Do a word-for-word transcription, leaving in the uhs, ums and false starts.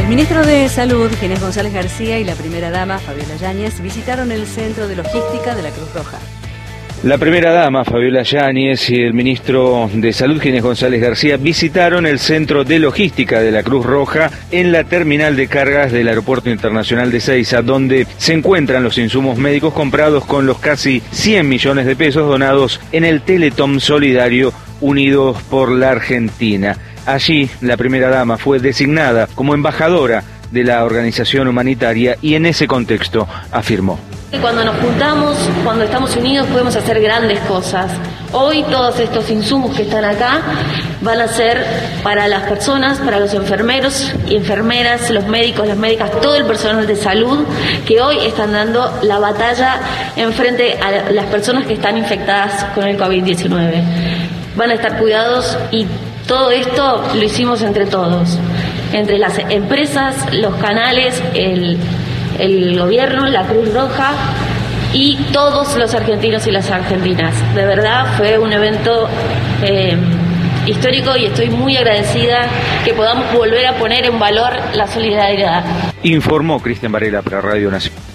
El ministro de Salud, Ginés González García, y la primera dama, Fabiola Yáñez, visitaron el Centro de Logística de la Cruz Roja. La primera dama, Fabiola Yáñez, y el ministro de Salud, Ginés González García, visitaron el Centro de Logística de la Cruz Roja en la terminal de cargas del Aeropuerto Internacional de Ezeiza, donde se encuentran los insumos médicos comprados con los casi cien millones de pesos donados en el Teletón Solidario Unidos por la Argentina. Allí, la primera dama fue designada como embajadora de la organización humanitaria y en ese contexto afirmó: cuando nos juntamos, cuando estamos unidos, podemos hacer grandes cosas. Hoy todos estos insumos que están acá van a ser para las personas, para los enfermeros y enfermeras, los médicos, las médicas, todo el personal de salud que hoy están dando la batalla en frente a las personas que están infectadas con el COVID diecinueve. Van a estar cuidados y todo esto lo hicimos entre todos, entre las empresas, los canales, el, el gobierno, la Cruz Roja y todos los argentinos y las argentinas. De verdad fue un evento eh, histórico y estoy muy agradecida que podamos volver a poner en valor la solidaridad. Informó Cristian Varela para Radio Nacional.